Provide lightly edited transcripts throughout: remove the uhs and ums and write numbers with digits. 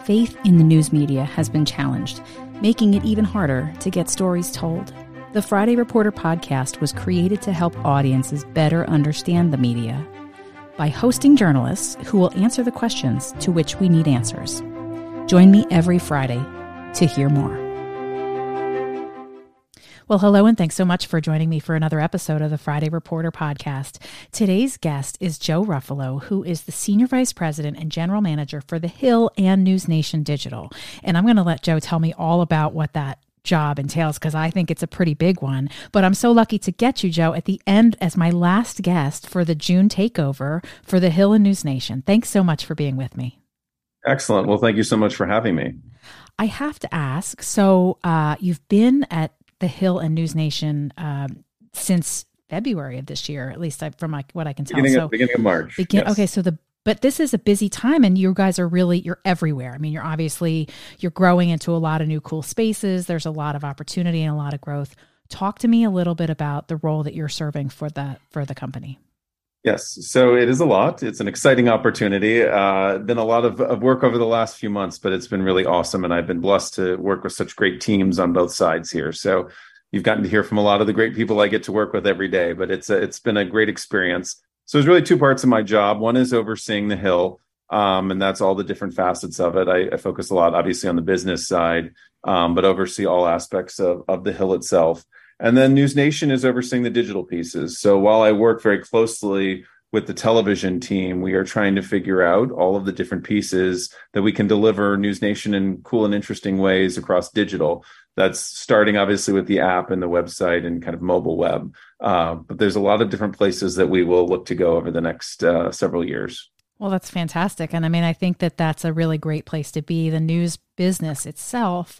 Faith in the news media has been challenged, making it even harder to get stories told. The Friday Reporter podcast was created to help audiences better understand the media by hosting journalists who will answer the questions to which we need answers. Join me every Friday to hear more. Well, hello, and thanks so much for joining me for another episode of the Friday Reporter podcast. Today's guest is Joe Ruffalo, who is the Senior Vice President and General Manager for The Hill and NewsNation Digital. And I'm going to let Joe tell me all about what that job entails, because I think it's a pretty big one. But I'm so lucky to get you, Joe, at the end as my last guest for the June takeover for The Hill and NewsNation. Thanks so much for being with me. Excellent. Well, thank you so much for having me. I have to ask, so you've been at The Hill and NewsNation since February of this year, at least from what I can tell. Beginning of March. Yes. Okay, but this is a busy time, and you guys are you're everywhere. I mean, you're growing into a lot of new cool spaces. There's a lot of opportunity and a lot of growth. Talk to me a little bit about the role that you're serving for the company. Yes. So it is a lot. It's an exciting opportunity. Been a lot of work over the last few months, but it's been really awesome. And I've been blessed to work with such great teams on both sides here. So you've gotten to hear from a lot of the great people I get to work with every day, but it's been a great experience. So there's really two parts of my job. One is overseeing The Hill, and that's all the different facets of it. I focus a lot, obviously, on the business side, but oversee all aspects of The Hill itself. And then NewsNation is overseeing the digital pieces. So while I work very closely with the television team, we are trying to figure out all of the different pieces that we can deliver NewsNation in cool and interesting ways across digital. That's starting obviously with the app and the website and kind of mobile web. But there's a lot of different places that we will look to go over the next several years. Well, that's fantastic. And I mean, I think that that's a really great place to be. The news business itself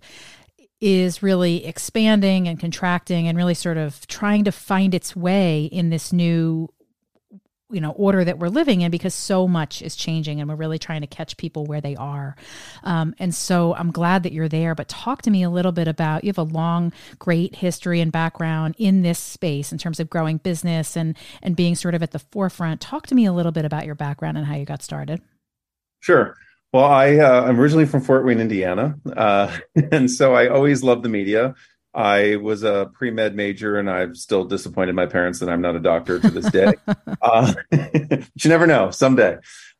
is really expanding and contracting and really sort of trying to find its way in this new, order that we're living in, because so much is changing and we're really trying to catch people where they are. And so I'm glad that you're there, but talk to me a little bit about, you have a long, great history and background in this space in terms of growing business and being sort of at the forefront. Talk to me a little bit about your background and how you got started. Sure. Well, I'm originally from Fort Wayne, Indiana, and so I always loved the media. I was a pre-med major, and I've still disappointed my parents that I'm not a doctor to this day. But you never know, someday.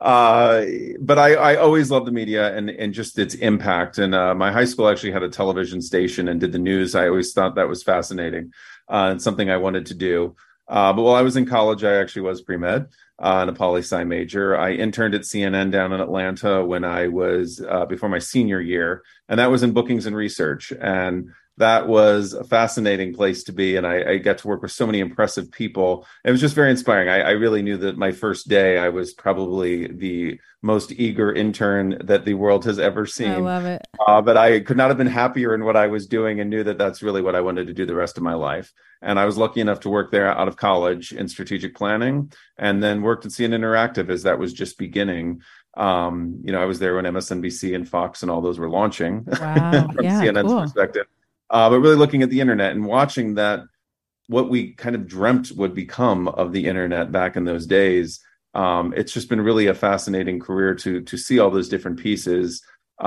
But I always loved the media and just its impact. And my high school actually had a television station and did the news. I always thought that was fascinating and something I wanted to do. But while I was in college, I actually was pre-med. And a poli-sci major. I interned at CNN down in Atlanta when I was before my senior year, and that was in bookings and research. And that was a fascinating place to be. And I got to work with so many impressive people. It was just very inspiring. I really knew that my first day, I was probably the most eager intern that the world has ever seen. I love it. But I could not have been happier in what I was doing and knew that that's really what I wanted to do the rest of my life. And I was lucky enough to work there out of college in strategic planning, and then worked at CNN Interactive as that was just beginning. I was there when MSNBC and Fox and all those were launching. Wow. From Yeah, CNN's cool. perspective. But really looking at the internet and watching that, what we kind of dreamt would become of the internet back in those days. It's just been really a fascinating career to see all those different pieces.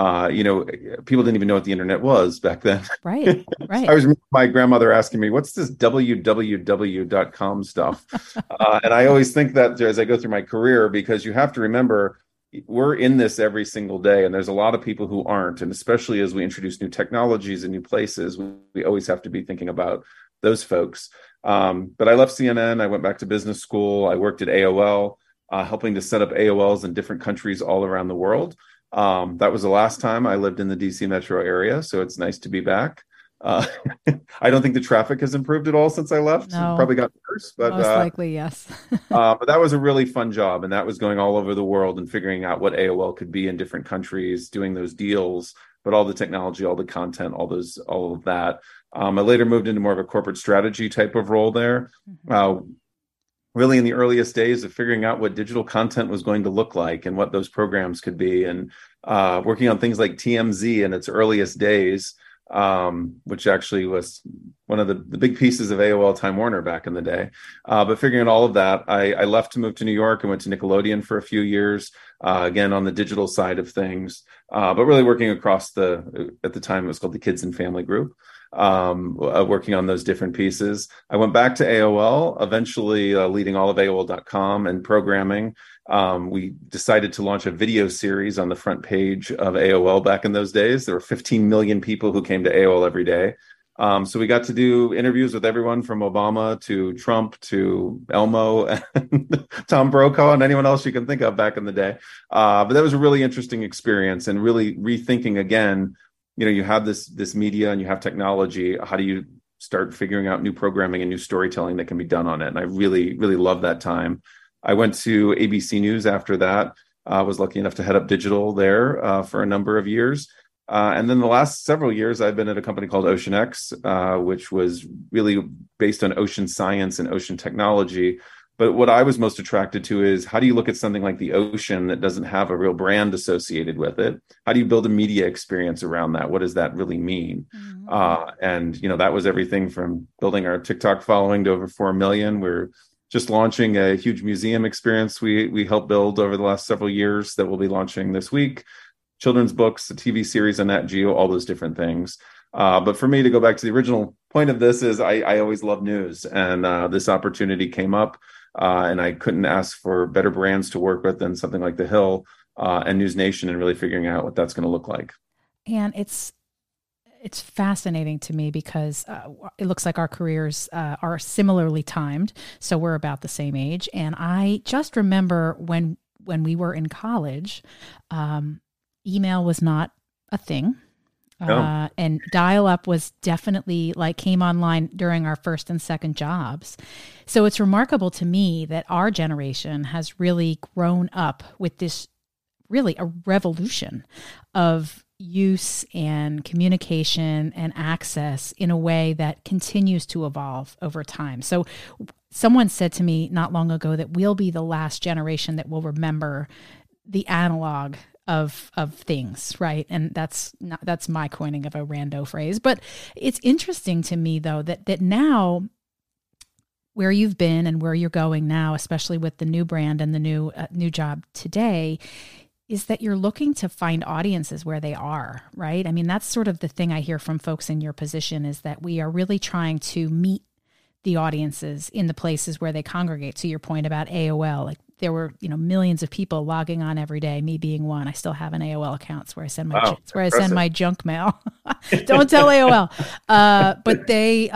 People didn't even know what the internet was back then. Right. I was my grandmother asking me, what's this www.com stuff? And I always think that as I go through my career, because you have to remember, we're in this every single day, and there's a lot of people who aren't. And especially as we introduce new technologies and new places, we always have to be thinking about those folks. But I left CNN. I went back to business school. I worked at AOL, helping to set up AOLs in different countries all around the world. That was the last time I lived in the DC metro area, so it's nice to be back. I don't think the traffic has improved at all since I left. No. It probably got worse, but most likely, yes. but that was a really fun job, and that was going all over the world and figuring out what AOL could be in different countries, doing those deals, but all the technology, all the content, all of that. I later moved into more of a corporate strategy type of role there. Mm-hmm. Really in the earliest days of figuring out what digital content was going to look like and what those programs could be, and working on things like TMZ in its earliest days, which actually was one of the big pieces of AOL Time Warner back in the day. But figuring out all of that, I left to move to New York and went to Nickelodeon for a few years, again, on the digital side of things, but really working across at the time, it was called the Kids and Family Group, working on those different pieces. I went back to AOL, eventually leading all of AOL.com and programming. We decided to launch a video series on the front page of AOL back in those days. There were 15 million people who came to AOL every day. So we got to do interviews with everyone from Obama to Trump to Elmo and Tom Brokaw and anyone else you can think of back in the day. But that was a really interesting experience and really rethinking again, you have this media and you have technology. How do you start figuring out new programming and new storytelling that can be done on it? And I really, really love that time. I went to ABC News after that. I was lucky enough to head up digital there for a number of years. And then the last several years, I've been at a company called OceanX, which was really based on ocean science and ocean technology. But what I was most attracted to is how do you look at something like the ocean that doesn't have a real brand associated with it? How do you build a media experience around that? What does that really mean? Mm-hmm. And that was everything from building our TikTok following to over 4 million. We're just launching a huge museum experience we helped build over the last several years that we'll be launching this week. Children's books, a TV series on Nat Geo, all those different things. But for me to go back to the original point of this is I always love news, and this opportunity came up, and I couldn't ask for better brands to work with than something like The Hill and News Nation, and really figuring out what that's going to look like. And it's fascinating to me because it looks like our careers are similarly timed, so we're about the same age. And I just remember when we were in college, email was not a thing. No. And dial-up was definitely came online during our first and second jobs. So it's remarkable to me that our generation has really grown up with this really a revolution of use and communication and access in a way that continues to evolve over time. So someone said to me not long ago that we'll be the last generation that will remember the analog of things, right? And that's my coining of a rando phrase. But it's interesting to me though that now where you've been and where you're going now, especially with the new brand and the new job today, is that you're looking to find audiences where they are, right? I mean, that's sort of the thing I hear from folks in your position is that we are really trying to meet the audiences in the places where they congregate. To your point about AOL, there were, millions of people logging on every day, me being one. I still have an AOL account. It's where I send my I send my junk mail. Don't tell AOL. But they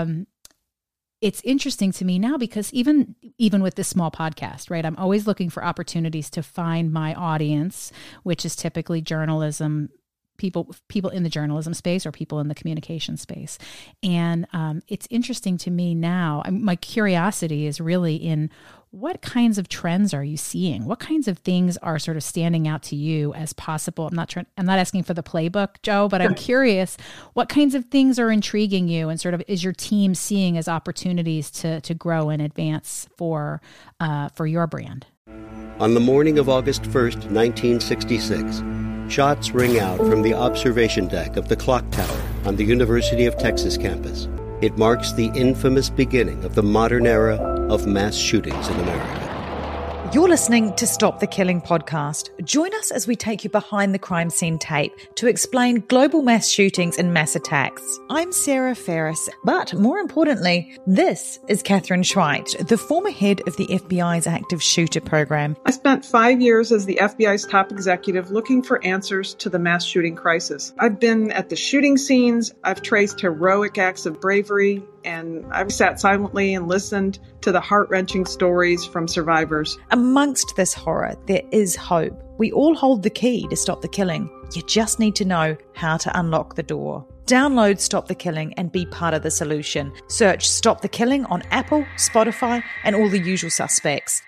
it's interesting to me now because even with this small podcast, right? I'm always looking for opportunities to find my audience, which is typically journalism, people in the journalism space or people in the communication space. And it's interesting to me now. My curiosity is really in what kinds of trends are you seeing? What kinds of things are sort of standing out to you as possible? I'm not asking for the playbook, Joe, but I'm curious what kinds of things are intriguing you and sort of is your team seeing as opportunities to grow and advance for your brand? On the morning of August 1st, 1966, shots ring out from the observation deck of the clock tower on the University of Texas campus. It marks the infamous beginning of the modern era of mass shootings in America. You're listening to Stop the Killing podcast. Join us as we take you behind the crime scene tape to explain global mass shootings and mass attacks. I'm Sarah Ferris, but more importantly, this is Catherine Schweit, the former head of the FBI's active shooter program. I spent 5 years as the FBI's top executive looking for answers to the mass shooting crisis. I've been at the shooting scenes, I've traced heroic acts of bravery, and I've sat silently and listened to the heart-wrenching stories from survivors. Amongst this horror, there is hope. We all hold the key to stop the killing. You just need to know how to unlock the door. Download Stop the Killing and be part of the solution. Search Stop the Killing on Apple, Spotify, and all the usual suspects.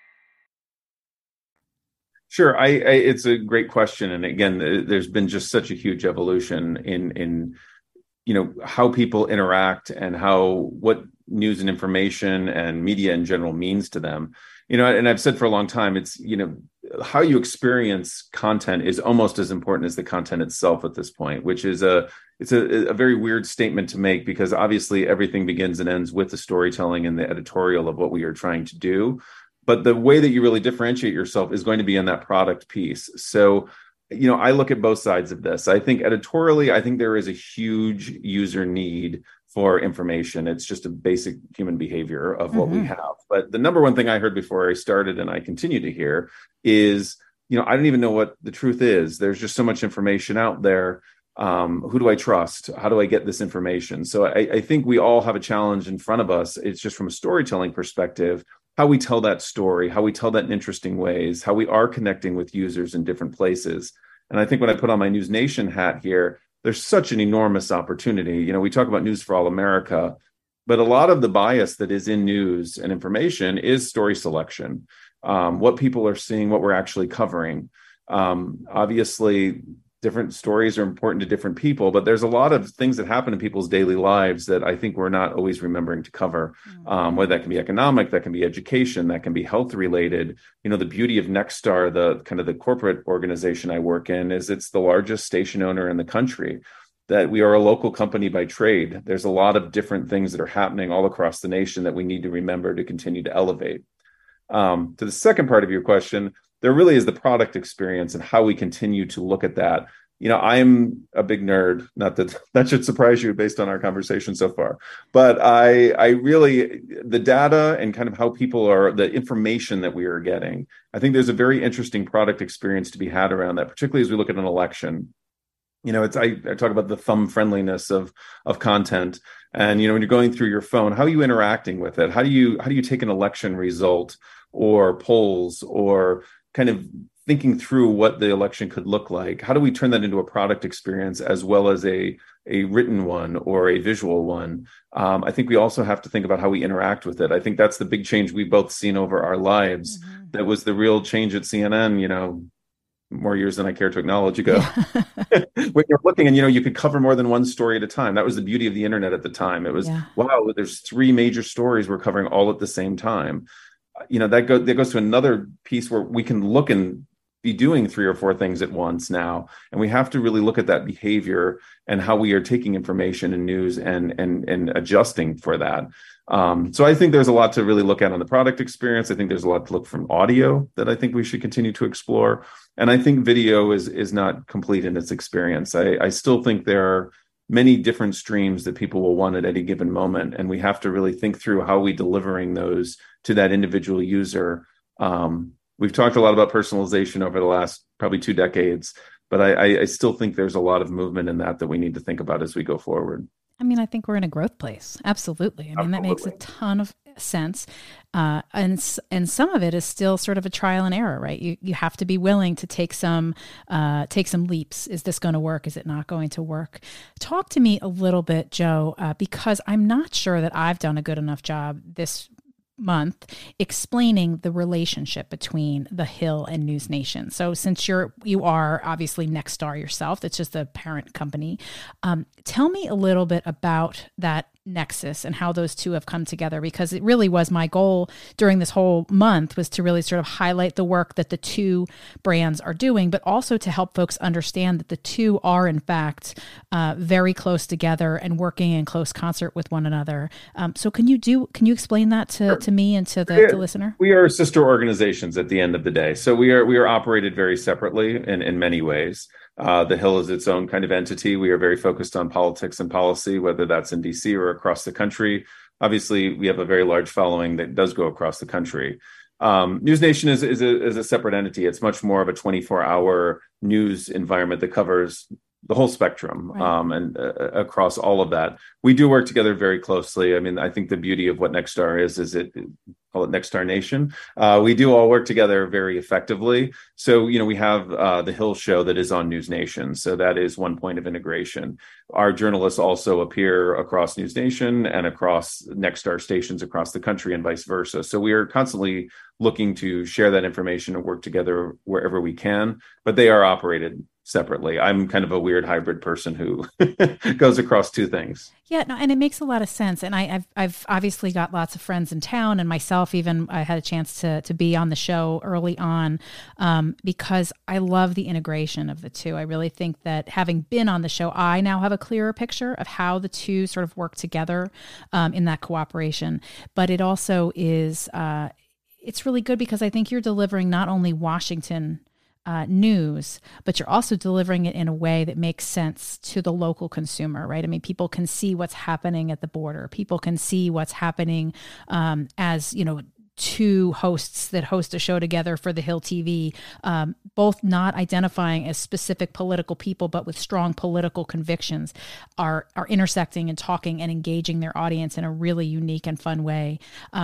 Sure. It's a great question. And again, there's been just such a huge evolution in how people interact and what news and information and media in general means to them. And I've said for a long time, it's, how you experience content is almost as important as the content itself at this point, which is it's a very weird statement to make, because obviously everything begins and ends with the storytelling and the editorial of what we are trying to do. But the way that you really differentiate yourself is going to be in that product piece. So, I look at both sides of this. I think editorially, I think there is a huge user need for information. It's just a basic human behavior of what we have. But the number one thing I heard before I started, and I continue to hear, is, I don't even know what the truth is. There's just so much information out there. Who do I trust? How do I get this information? So I think we all have a challenge in front of us. It's just from a storytelling perspective, how we tell that story, how we tell that in interesting ways, how we are connecting with users in different places. And I think when I put on my News Nation hat here, there's such an enormous opportunity. We talk about News for All America, but a lot of the bias that is in news and information is story selection, what people are seeing, what we're actually covering. Obviously, different stories are important to different people, but there's a lot of things that happen in people's daily lives that I think we're not always remembering to cover, whether that can be economic, that can be education, that can be health related. The beauty of Nexstar, the kind of the corporate organization I work in, is it's the largest station owner in the country, that we are a local company by trade. There's a lot of different things that are happening all across the nation that we need to remember to continue to elevate. To the second part of your question, there really is the product experience and how we continue to look at that. I'm a big nerd, not that that should surprise you based on our conversation so far, but I really, the data and kind of how people are, the information that we are getting, I think there's a very interesting product experience to be had around that, particularly as we look at an election. I talk about the thumb friendliness of content. And, when you're going through your phone, how are you interacting with it? How do you take an election result or polls, or kind of thinking through what the election could look like? How do we turn that into a product experience as well as a written one or a visual one? I think we also have to think about how we interact with it. I think that's the big change we've both seen over our lives. That was the real change at CNN, more years than I care to acknowledge ago. When you're looking and, you could cover more than one story at a time. That was the beauty of the internet at the time. It was, wow, there's 3 major stories we're covering all at the same time. That goes to another piece where we can look and be doing 3 or 4 things at once now. And we have to really look at that behavior and how we are taking information and news and adjusting for that. So I think there's a lot to really look at on the product experience. I think there's a lot to look from audio that I think we should continue to explore. And I think video is not complete in its experience. I still think there are many different streams that people will want at any given moment. And we have to really think through how we delivering those to that individual user. We've talked a lot about personalization over the last probably 2 decades, but I still think there's a lot of movement in that we need to think about as we go forward. I think we're in a growth place. Absolutely. That makes a ton of sense. And some of it is still sort of a trial and error, right? You have to be willing to take some leaps. Is this going to work? Is it not going to work? Talk to me a little bit, Joe, because I'm not sure that I've done a good enough job this month explaining the relationship between The Hill and News Nation. So since you are obviously Nexstar yourself, that's just a parent company. Tell me a little bit about that nexus and how those two have come together, because it really was my goal during this whole month was to really sort of highlight the work that the two brands are doing, but also to help folks understand that the two are in fact very close together and working in close concert with one another. So can you explain that to me and to the listener? We are sister organizations at the end of the day. So we are operated very separately in many ways. The Hill is its own kind of entity. We are very focused on politics and policy, whether that's in DC or across the country. Obviously, we have a very large following that does go across the country. News Nation is a separate entity. It's much more of a 24-hour news environment that covers the whole spectrum, right. And across all of that. We do work together very closely. I think the beauty of what Nexstar is it call it Nexstar Nation. We do all work together very effectively. So, we have the Hill show that is on News Nation. So that is one point of integration. Our journalists also appear across News Nation and across Nexstar stations across the country and vice versa. So we are constantly looking to share that information and work together wherever we can, but they are operated separately. I'm kind of a weird hybrid person who goes across two things. Yeah, no, and it makes a lot of sense. And I've obviously got lots of friends in town, and myself even I had a chance to be on the show early on because I love the integration of the two. I really think that having been on the show, I now have a clearer picture of how the two sort of work together in that cooperation. But it also is it's really good because I think you're delivering not only Washington news, but you're also delivering it in a way that makes sense to the local consumer, right? I mean, people can see what's happening at the border. People can see what's happening as, two hosts that host a show together for the Hill TV, both not identifying as specific political people, but with strong political convictions, are intersecting and talking and engaging their audience in a really unique and fun way.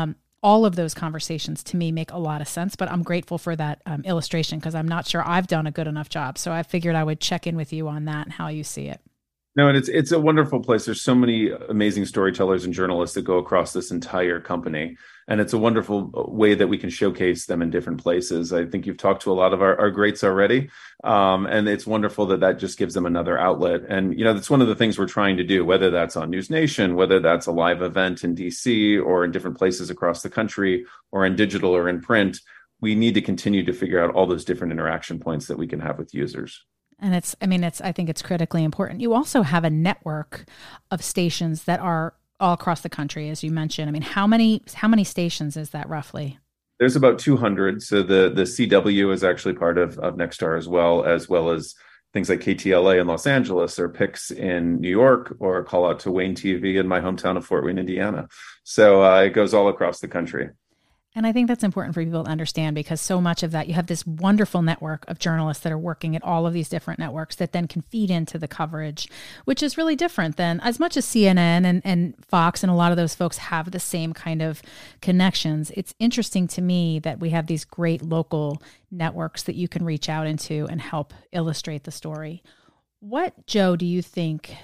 All of those conversations to me make a lot of sense, but I'm grateful for that illustration because I'm not sure I've done a good enough job. So I figured I would check in with you on that and how you see it. No, and it's a wonderful place. There's so many amazing storytellers and journalists that go across this entire company. And it's a wonderful way that we can showcase them in different places. I think you've talked to a lot of our greats already. And it's wonderful that just gives them another outlet. And, that's one of the things we're trying to do, whether that's on News Nation, whether that's a live event in DC or in different places across the country or in digital or in print. We need to continue to figure out all those different interaction points that we can have with users. And I think it's critically important. You also have a network of stations that are all across the country, as you mentioned. I mean, how many stations is that roughly? There's about 200. So the CW is actually part of Nexstar as well as things like KTLA in Los Angeles or PIX in New York or Call Out to Wayne TV in my hometown of Fort Wayne, Indiana. So it goes all across the country. And I think that's important for people to understand because so much of that, you have this wonderful network of journalists that are working at all of these different networks that then can feed into the coverage, which is really different than as much as CNN and Fox and a lot of those folks have the same kind of connections. It's interesting to me that we have these great local networks that you can reach out into and help illustrate the story. What, Joe, do you think,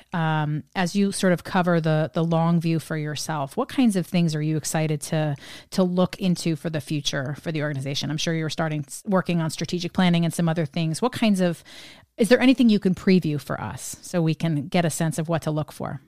as you sort of cover the long view for yourself, what kinds of things are you excited to look into for the future for the organization? I'm sure you're working on strategic planning and some other things. Is there anything you can preview for us so we can get a sense of what to look for?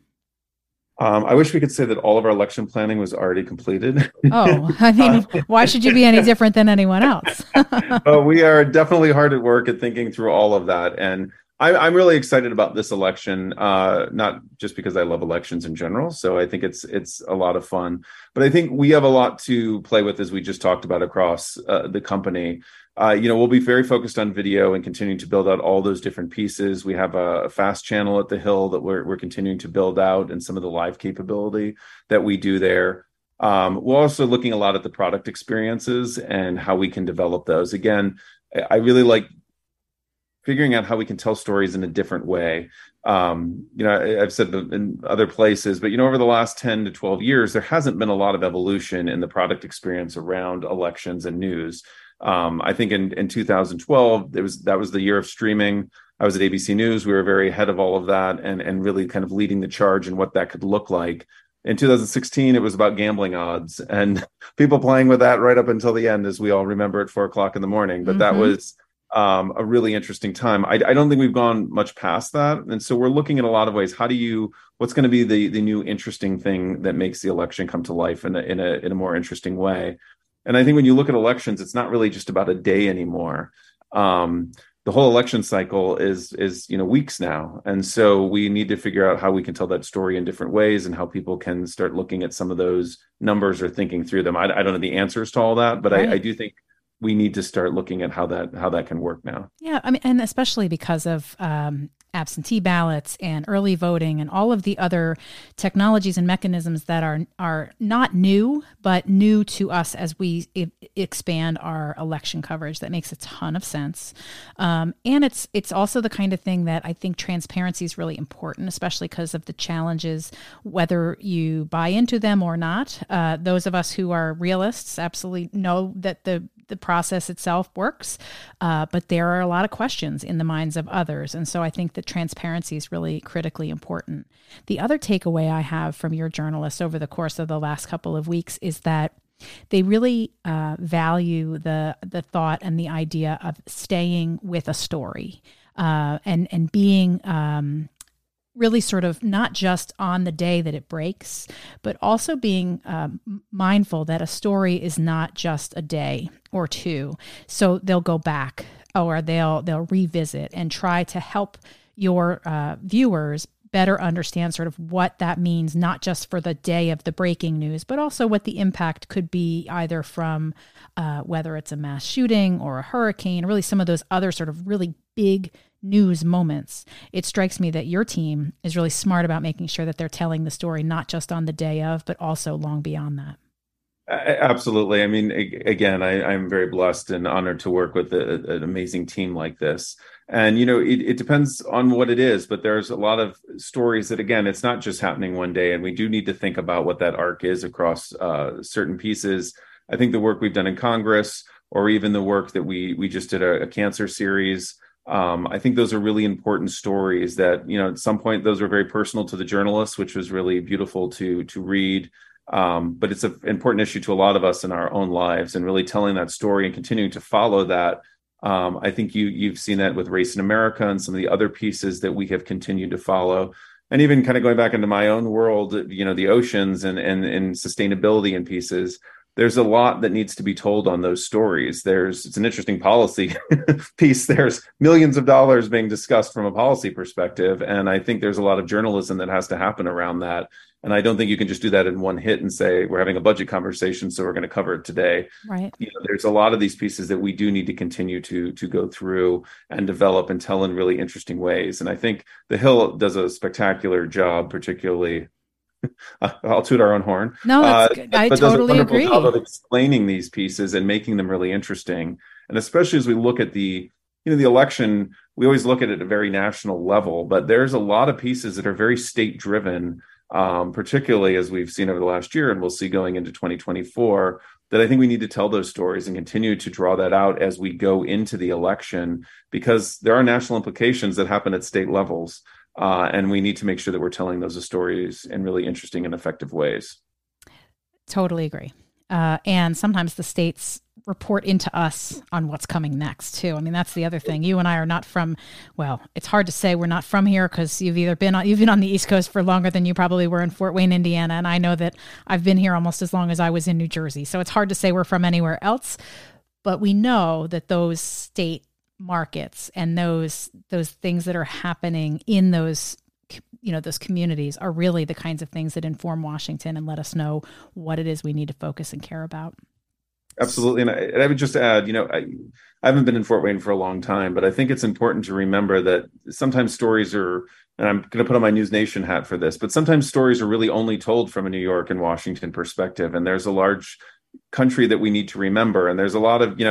I wish we could say that all of our election planning was already completed. Oh, I mean, why should you be any different than anyone else? We are definitely hard at work at thinking through all of that. And I'm really excited about this election, not just because I love elections in general. So I think it's a lot of fun. But I think we have a lot to play with, as we just talked about, across the company. We'll be very focused on video and continuing to build out all those different pieces. We have a fast channel at the Hill that we're continuing to build out, and some of the live capability that we do there. We're also looking a lot at the product experiences and how we can develop those. Again, I really like figuring out how we can tell stories in a different way. I've said in other places, but, over the last 10 to 12 years, there hasn't been a lot of evolution in the product experience around elections and news. I think in 2012, that was the year of streaming. I was at ABC News. We were very ahead of all of that and really kind of leading the charge in what that could look like. In 2016, it was about gambling odds and people playing with that right up until the end, as we all remember at 4:00 in the morning. But that was a really interesting time. I don't think we've gone much past that. And so we're looking at a lot of ways. What's going to be the new interesting thing that makes the election come to life in a more interesting way? And I think when you look at elections, it's not really just about a day anymore. The whole election cycle is weeks now. And so we need to figure out how we can tell that story in different ways and how people can start looking at some of those numbers or thinking through them. I don't know the answers to all that, but right. I do think we need to start looking at how that can work now. Yeah, I mean, and especially because of absentee ballots and early voting and all of the other technologies and mechanisms that are not new, but new to us as we expand our election coverage. That makes a ton of sense. And it's also the kind of thing that I think transparency is really important, especially because of the challenges, whether you buy into them or not. Those of us who are realists absolutely know that the process itself works, but there are a lot of questions in the minds of others. And so I think that transparency is really critically important. The other takeaway I have from your journalists over the course of the last couple of weeks is that they really value the thought and the idea of staying with a story. and being really sort of not just on the day that it breaks, but also being mindful that a story is not just a day or two. So they'll go back or they'll revisit and try to help your viewers better understand sort of what that means, not just for the day of the breaking news, but also what the impact could be either from whether it's a mass shooting or a hurricane, or really some of those other sort of really big news moments. It strikes me that your team is really smart about making sure that they're telling the story, not just on the day of, but also long beyond that. Absolutely. I mean, again, I'm very blessed and honored to work with an amazing team like this. And, it depends on what it is, but there's a lot of stories that, again, it's not just happening one day. And we do need to think about what that arc is across certain pieces. I think the work we've done in Congress, or even the work that we just did a cancer series, I think those are really important stories that, at some point, those were very personal to the journalists, which was really beautiful to read. But it's an important issue to a lot of us in our own lives, and really telling that story and continuing to follow that. I think you've seen that with Race in America and some of the other pieces that we have continued to follow. And even kind of going back into my own world, the oceans and sustainability and pieces, there's a lot that needs to be told on those stories. It's an interesting policy piece. There's millions of dollars being discussed from a policy perspective. And I think there's a lot of journalism that has to happen around that. And I don't think you can just do that in one hit and say, we're having a budget conversation, so we're going to cover it today. Right. There's a lot of these pieces that we do need to continue to go through and develop and tell in really interesting ways. And I think The Hill does a spectacular job, particularly. I'll toot our own horn. No, that's good. I totally agree. Job of explaining these pieces and making them really interesting. And especially as we look at the election, we always look at it at a very national level, but there's a lot of pieces that are very state driven. Particularly as we've seen over the last year, and we'll see going into 2024, that I think we need to tell those stories and continue to draw that out as we go into the election, because there are national implications that happen at state levels. And we need to make sure that we're telling those stories in really interesting and effective ways. Totally agree. And sometimes the states report into us on what's coming next too. I mean, that's the other thing. You and I are not from, well, it's hard to say we're not from here because you've been on the East Coast for longer than you probably were in Fort Wayne, Indiana. And I know that I've been here almost as long as I was in New Jersey. So it's hard to say we're from anywhere else, but we know that those state markets and those things that are happening in those communities are really the kinds of things that inform Washington and let us know what it is we need to focus and care about. Absolutely. And I would just add, I haven't been in Fort Wayne for a long time, but I think it's important to remember that sometimes stories are, and I'm going to put on my News Nation hat for this, but sometimes stories are really only told from a New York and Washington perspective. And there's a large country that we need to remember. And there's a lot of,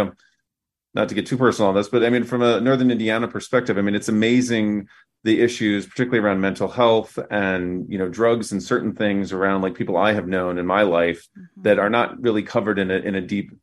not to get too personal on this, but I mean, from a Northern Indiana perspective, I mean, it's amazing the issues, particularly around mental health and, drugs and certain things around like people I have known in my life that are not really covered in a deep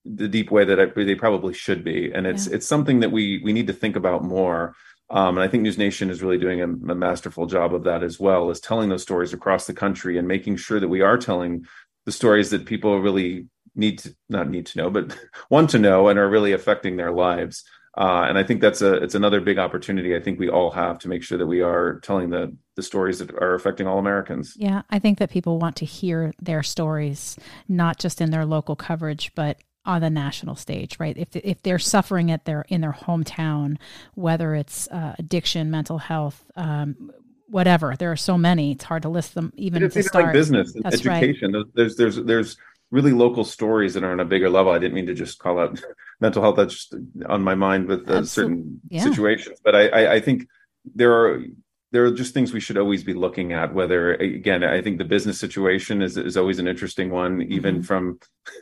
way that they probably should be. And it's something that we need to think about more. And I think News Nation is really doing a masterful job of that as well, as telling those stories across the country and making sure that we are telling the stories that people really not need to know, but want to know and are really affecting their lives. And I think it's another big opportunity I think we all have to make sure that we are telling the stories that are affecting all Americans. Yeah, I think that people want to hear their stories, not just in their local coverage, but on the national stage, right? If they're suffering in their hometown, whether it's addiction, mental health, whatever, there are so many. It's hard to list them even to start. Like business, and education. Right. There's really local stories that are on a bigger level. I didn't mean to just call out mental health. That's just on my mind with certain situations. But I think there are just things we should always be looking at, whether, again, I think the business situation is always an interesting one, even from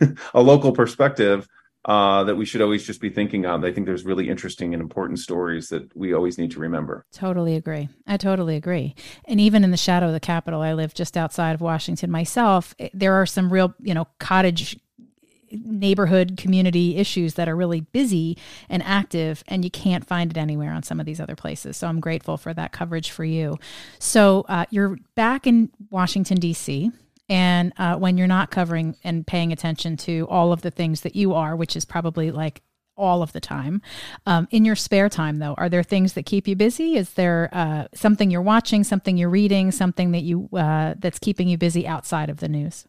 a local perspective, that we should always just be thinking of. I think there's really interesting and important stories that we always need to remember. Totally agree. I totally agree. And even in the shadow of the Capitol, I live just outside of Washington myself. There are some real, cottage neighborhood community issues that are really busy and active, and you can't find it anywhere on some of these other places. So I'm grateful for that coverage for you. So you're back in Washington, D.C., and when you're not covering and paying attention to all of the things that you are, which is probably like all of the time. In your spare time, though, are there things that keep you busy? Is there something you're watching, something you're reading, something that you that's keeping you busy outside of the news?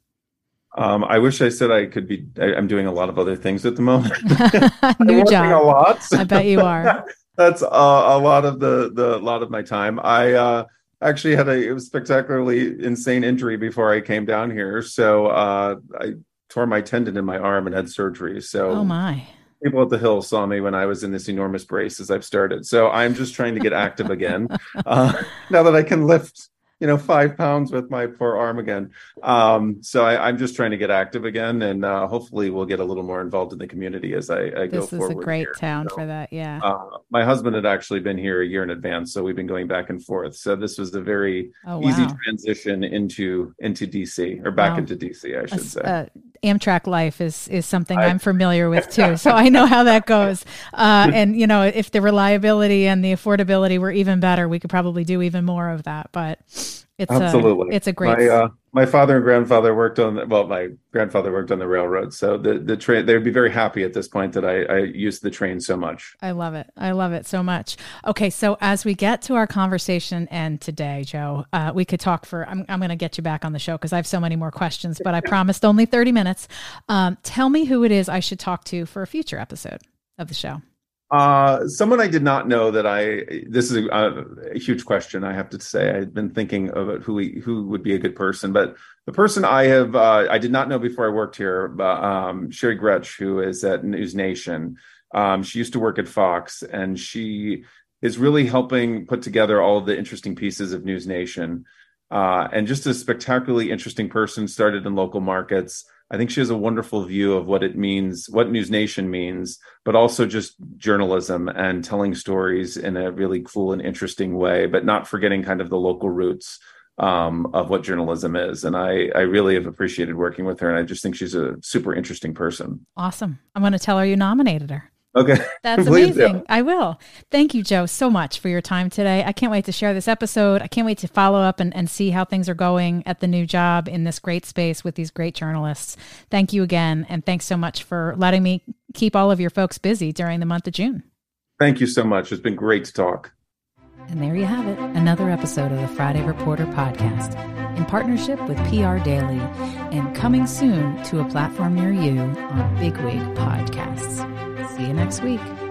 I wish I said I could be. I'm doing a lot of other things at the moment. New job. A lot. I bet you are. That's a lot of the lot of my time. I actually had a spectacularly insane injury before I came down here. So I tore my tendon in my arm and had surgery. So oh my. People at the Hill saw me when I was in this enormous brace as I've started. So I'm just trying to get active again. Now that I can lift 5 pounds with my poor arm again. So I'm just trying to get active again, and hopefully we'll get a little more involved in the community as I go forward. This is a great town for that, yeah. My husband had actually been here a year in advance, so we've been going back and forth. So this was a very easy transition into DC, or back into DC, I should say. Amtrak life is something I'm familiar with too, so I know how that goes. And if the reliability and the affordability were even better, we could probably do even more of that. But it's absolutely, it's a great. My father and grandfather worked on my grandfather worked on the railroad, so the train. They would be very happy at this point that I used the train so much. I love it. I love it so much. Okay, so as we get to our conversation end today, Joe, we could talk for. I'm going to get you back on the show because I have so many more questions, but I promised only 30 minutes. Tell me who it is I should talk to for a future episode of the show. Someone I did not know that this is a huge question. I have to say, I've been thinking about who would be a good person, but the person I did not know before I worked here, Sherry Gretsch, who is at News Nation. She used to work at Fox, and she is really helping put together all of the interesting pieces of News Nation. And just a spectacularly interesting person, started in local markets. I think she has a wonderful view of what it means, what News Nation means, but also just journalism and telling stories in a really cool and interesting way, but not forgetting kind of the local roots of what journalism is. And I really have appreciated working with her. And I just think she's a super interesting person. Awesome. I'm going to tell her you nominated her. Okay. That's amazing. I will. Thank you, Joe, so much for your time today. I can't wait to share this episode. I can't wait to follow up and see how things are going at the new job in this great space with these great journalists. Thank you again. And thanks so much for letting me keep all of your folks busy during the month of June. Thank you so much. It's been great to talk. And there you have it. Another episode of the Friday Reporter podcast in partnership with PR Daily and coming soon to a platform near you on Bigwig Podcasts. See you next week.